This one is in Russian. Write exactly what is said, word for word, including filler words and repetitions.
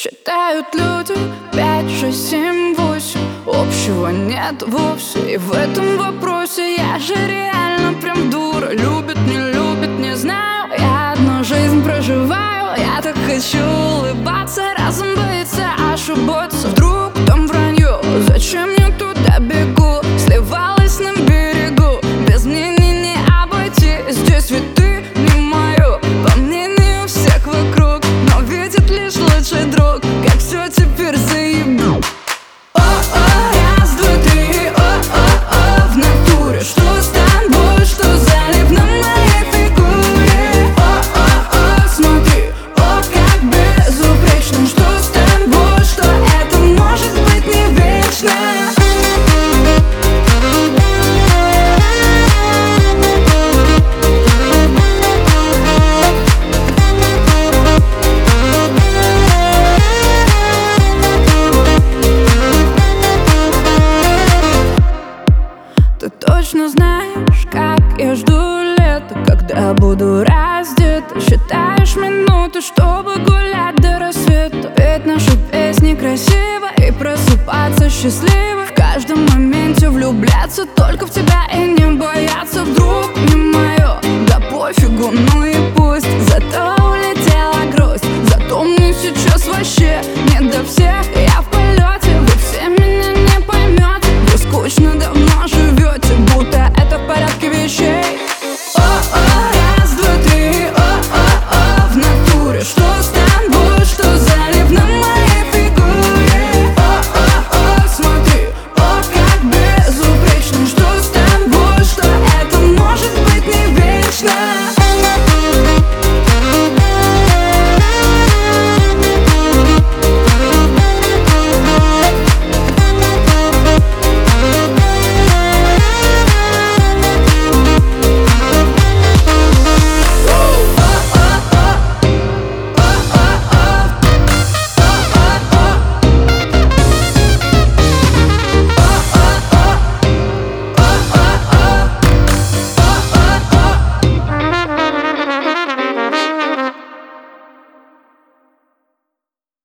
Считают люди пять, шесть, семь, восемь. Общего нет вовсе. И в этом вопросе я же реально прям дура. Любит, не любит, не знаю. Я одну жизнь проживаю. Я так хочу улыбаться, разум боится ошибаться. Вдруг там вранье, зачем я туда бегу? Сливалась на берегу, без мнений не обойти. Здесь ведь ты не мое, по мнению всех вокруг. Но видит лишь лучший друг, как все теперь заебу. О-о, раз, два, три, о-о-о, в натуре. Что с тобой, что залип на моей фигуре? О-о-о, смотри, о, как безупречно. Что с тобой, что это может быть не вечно? Ты точно знаешь, как я жду лета, когда буду раздета. Считаешь минуты, чтобы гулять до рассвета. Петь наши песни красиво и просыпаться счастливо. В каждом моменте влюбляться только в тебя и не бояться. Вдруг не мое, да пофигу, ну и пусть. Зато улетела грусть, зато мне сейчас вообще не до всех. Я в полете, вы все меня не поймете. Вы скучно давно живете, будто это в порядке вещей. О-о,